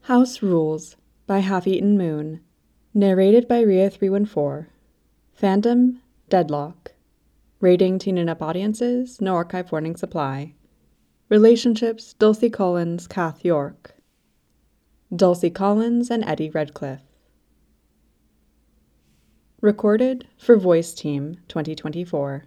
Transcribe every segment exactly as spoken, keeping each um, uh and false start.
House Rules by Half-Eaten Moon. Narrated by Rhea three one four. Fandom, Deadlock. Rating teen and up audiences, no archive warning supply. Relationships, Dulcie Collins, Kath York. Dulcie Collins and Eddie Redcliffe. Recorded for Voice Team twenty twenty-four.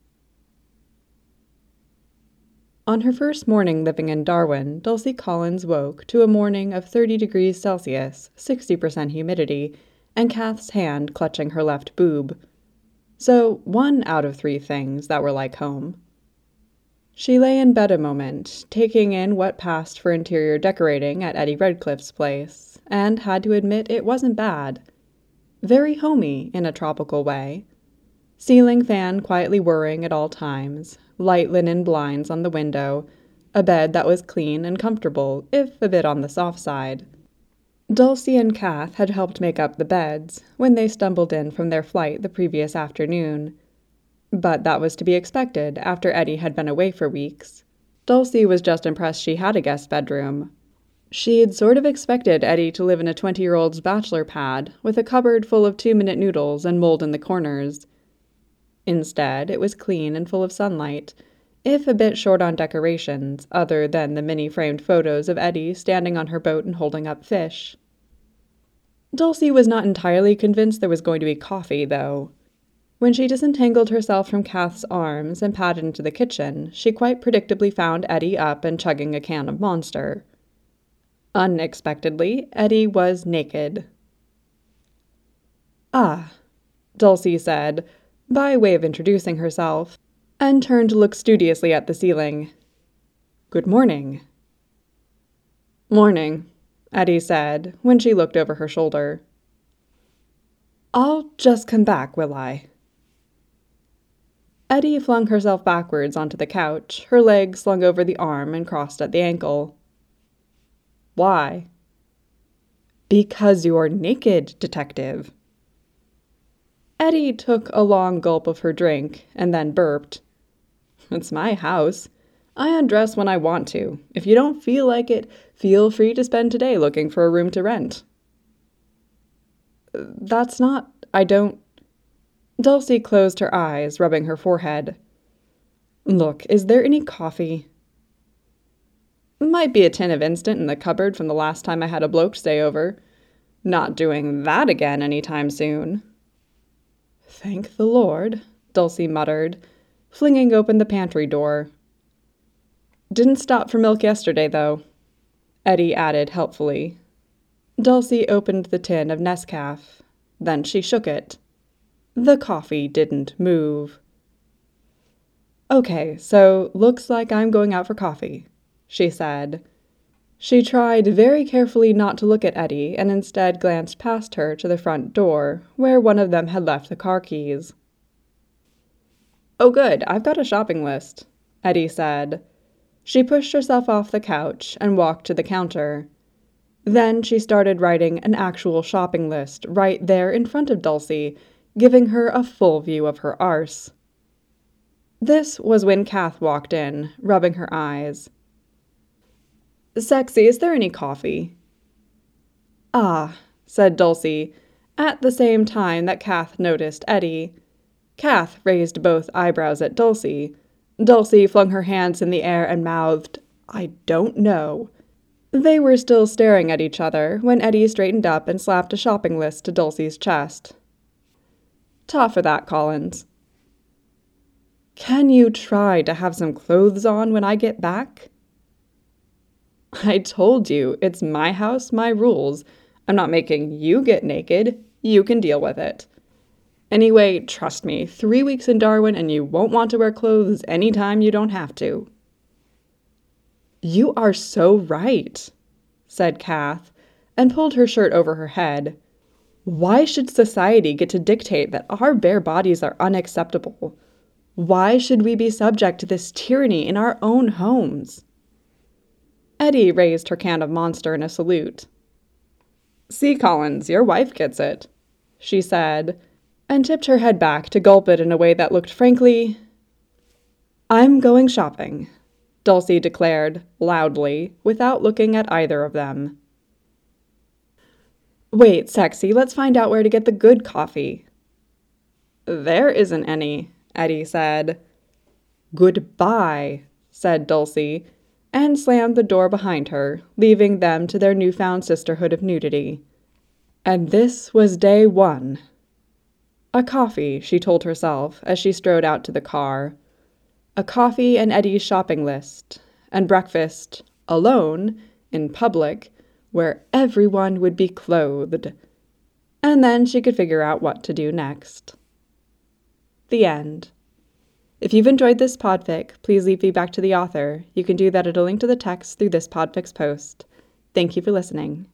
On her first morning living in Darwin, Dulcie Collins woke to a morning of thirty degrees Celsius, sixty percent humidity, and Kath's hand clutching her left boob. So, one out of three things that were like home. She lay in bed a moment, taking in what passed for interior decorating at Eddie Redcliffe's place, and had to admit it wasn't bad. Very homey in a tropical way. Ceiling fan quietly whirring at all times, light linen blinds on the window, a bed that was clean and comfortable, if a bit on the soft side. Dulcie and Kath had helped make up the beds when they stumbled in from their flight the previous afternoon. But that was to be expected after Eddie had been away for weeks. Dulcie was just impressed she had a guest bedroom. She'd sort of expected Eddie to live in a twenty-year-old's bachelor pad with a cupboard full of two-minute noodles and mold in the corners. Instead, it was clean and full of sunlight, if a bit short on decorations, other than the many-framed photos of Eddie standing on her boat and holding up fish. Dulcie was not entirely convinced there was going to be coffee, though. When she disentangled herself from Kath's arms and padded into the kitchen, she quite predictably found Eddie up and chugging a can of Monster. Unexpectedly, Eddie was naked. "Ah," Dulcie said, by way of introducing herself, and turned to look studiously at the ceiling. "Good morning." "Morning," Eddie said, when she looked over her shoulder. "I'll just come back, will I?" Eddie flung herself backwards onto the couch, her legs slung over the arm and crossed at the ankle. "Why?" "Because you're naked, detective." Eddie took a long gulp of her drink and then burped. "It's my house. I undress when I want to. If you don't feel like it, feel free to spend today looking for a room to rent." "That's not... I don't..." Dulcie closed her eyes, rubbing her forehead. "Look, is there any coffee?" "Might be a tin of instant in the cupboard from the last time I had a bloke stay over. Not doing that again anytime soon." "Thank the Lord," Dulcie muttered, flinging open the pantry door. "Didn't stop for milk yesterday, though," Eddie added helpfully. Dulcie opened the tin of Nescafé. Then she shook it. The coffee didn't move. "Okay, so looks like I'm going out for coffee," she said. She tried very carefully not to look at Eddie and instead glanced past her to the front door, where one of them had left the car keys. "Oh good, I've got a shopping list," Eddie said. She pushed herself off the couch and walked to the counter. Then she started writing an actual shopping list right there in front of Dulcie, giving her a full view of her arse. This was when Kath walked in, rubbing her eyes. "Sexy, is there any coffee?" "Ah," said Dulcie, at the same time that Kath noticed Eddie. Kath raised both eyebrows at Dulcie. Dulcie flung her hands in the air and mouthed, "I don't know." They were still staring at each other when Eddie straightened up and slapped a shopping list to Dulcie's chest. "Ta for that, Collins." "Can you try to have some clothes on when I get back?" "I told you, it's my house, my rules. I'm not making you get naked. You can deal with it. Anyway, trust me, three weeks in Darwin and you won't want to wear clothes anytime you don't have to." "You are so right," said Kath, and pulled her shirt over her head. "Why should society get to dictate that our bare bodies are unacceptable? Why should we be subject to this tyranny in our own homes?" Eddie raised her can of Monster in a salute. "See, Collins, your wife gets it," she said, and tipped her head back to gulp it in a way that looked frankly... "I'm going shopping," Dulcie declared, loudly, without looking at either of them. Wait, sexy, let's find out where to get the good coffee. There isn't any, Eddie said. Goodbye, said Dulcie, and slammed the door behind her, leaving them to their newfound sisterhood of nudity. And this was day one. A coffee, she told herself as she strode out to the car. A coffee and Eddie's shopping list, and breakfast, alone, in public, where everyone would be clothed. And then she could figure out what to do next. The end. If you've enjoyed this podfic, please leave feedback to the author. You can do that at a link to the text through this podfic's post. Thank you for listening.